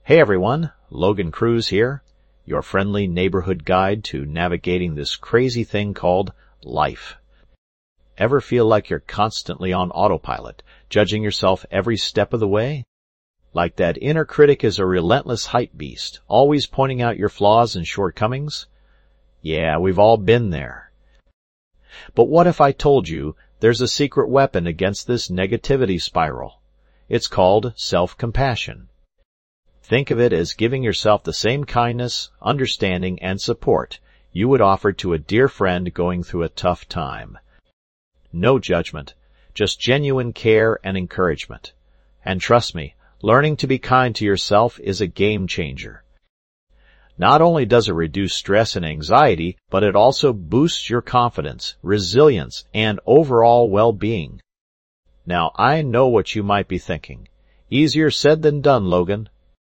Hey everyone, Logan Cruz here, your friendly neighborhood guide to navigating this crazy thing called life. Ever feel like you're constantly on autopilot, judging yourself every step of the way? Like that inner critic is a relentless hype beast, always pointing out your flaws and shortcomings? Yeah, we've all been there. But what if I told you there's a secret weapon against this negativity spiral? It's called self-compassion. Think of it as giving yourself the same kindness, understanding, and support you would offer to a dear friend going through a tough time. No judgment, just genuine care and encouragement. And trust me, learning to be kind to yourself is a game changer. Not only does it reduce stress and anxiety, but it also boosts your confidence, resilience, and overall well-being. Now, I know what you might be thinking. Easier said than done, Logan.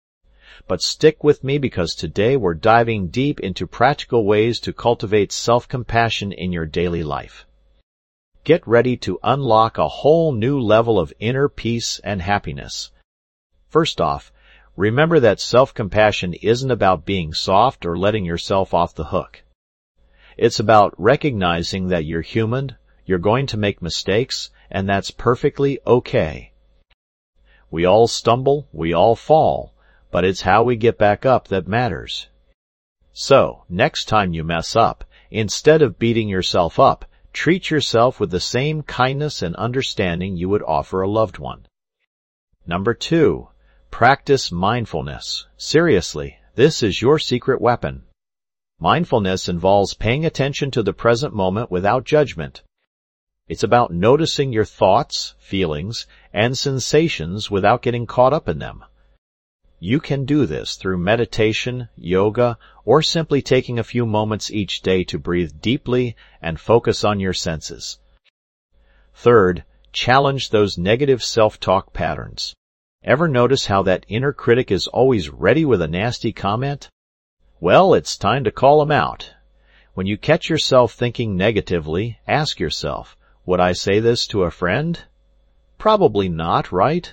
But stick with me because today we're diving deep into practical ways to cultivate self-compassion in your daily life. Get ready to unlock a whole new level of inner peace and happiness. First off, remember that self-compassion isn't about being soft or letting yourself off the hook. It's about recognizing that you're human, you're going to make mistakes, and that's perfectly okay. We all stumble, we all fall, but it's how we get back up that matters. So, next time you mess up, instead of beating yourself up, treat yourself with the same kindness and understanding you would offer a loved one. Number 2, practice mindfulness. Seriously, this is your secret weapon. Mindfulness involves paying attention to the present moment without judgment. It's about noticing your thoughts, feelings, and sensations without getting caught up in them. You can do this through meditation, yoga, or simply taking a few moments each day to breathe deeply and focus on your senses. Third, challenge those negative self-talk patterns. Ever notice how that inner critic is always ready with a nasty comment? Well, it's time to call him out. When you catch yourself thinking negatively, ask yourself, would I say this to a friend? Probably not, right?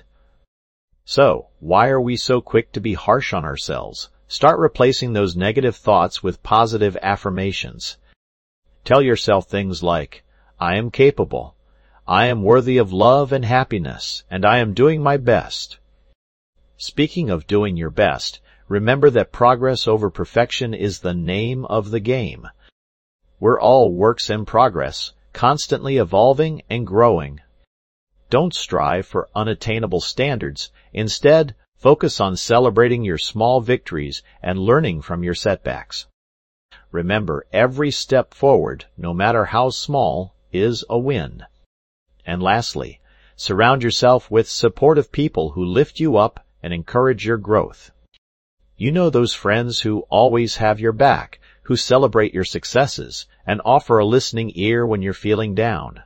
So, why are we so quick to be harsh on ourselves? Start replacing those negative thoughts with positive affirmations. Tell yourself things like, I am capable, I am worthy of love and happiness, and I am doing my best. Speaking of doing your best, remember that progress over perfection is the name of the game. We're all works in progress, constantly evolving and growing. Don't strive for unattainable standards. Instead, focus on celebrating your small victories and learning from your setbacks. Remember, every step forward, no matter how small, is a win. And lastly, surround yourself with supportive people who lift you up and encourage your growth. You know those friends who always have your back, who celebrate your successes, and offer a listening ear when you're feeling down.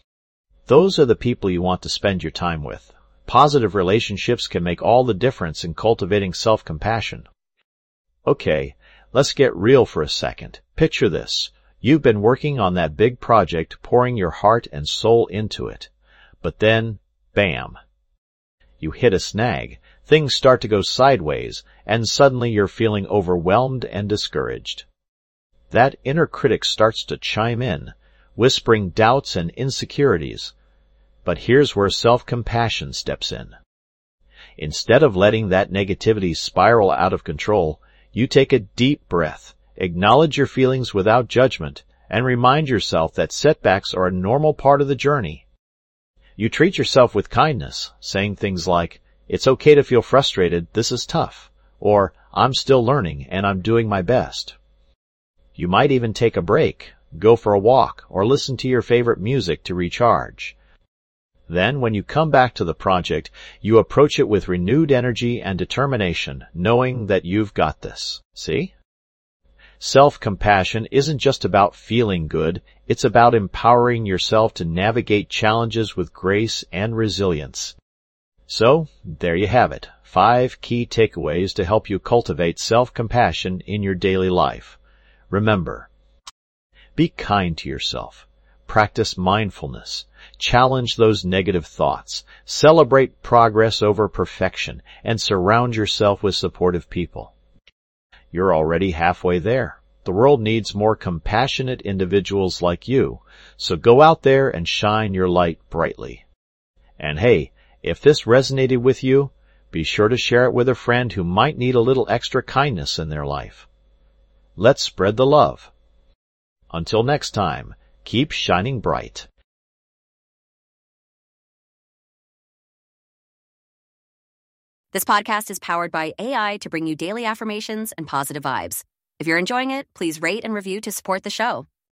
Those are the people you want to spend your time with. Positive relationships can make all the difference in cultivating self-compassion. Okay, let's get real for a second. Picture this. You've been working on that big project, pouring your heart and soul into it. But then, bam! You hit a snag. Things start to go sideways, and suddenly you're feeling overwhelmed and discouraged. That inner critic starts to chime in, whispering doubts and insecurities. But here's where self-compassion steps in. Instead of letting that negativity spiral out of control, you take a deep breath, acknowledge your feelings without judgment, and remind yourself that setbacks are a normal part of the journey. You treat yourself with kindness, saying things like, it's okay to feel frustrated, this is tough, or I'm still learning and I'm doing my best. You might even take a break, go for a walk, or listen to your favorite music to recharge. Then, when you come back to the project, you approach it with renewed energy and determination, knowing that you've got this. See? Self-compassion isn't just about feeling good, it's about empowering yourself to navigate challenges with grace and resilience. So, there you have it, 5 key takeaways to help you cultivate self-compassion in your daily life. Remember, be kind to yourself. Practice mindfulness. Challenge those negative thoughts. Celebrate progress over perfection, and surround yourself with supportive people. You're already halfway there. The world needs more compassionate individuals like you, so go out there and shine your light brightly. And hey, if this resonated with you, be sure to share it with a friend who might need a little extra kindness in their life. Let's spread the love. Until next time, keep shining bright. This podcast is powered by AI to bring you daily affirmations and positive vibes. If you're enjoying it, please rate and review to support the show.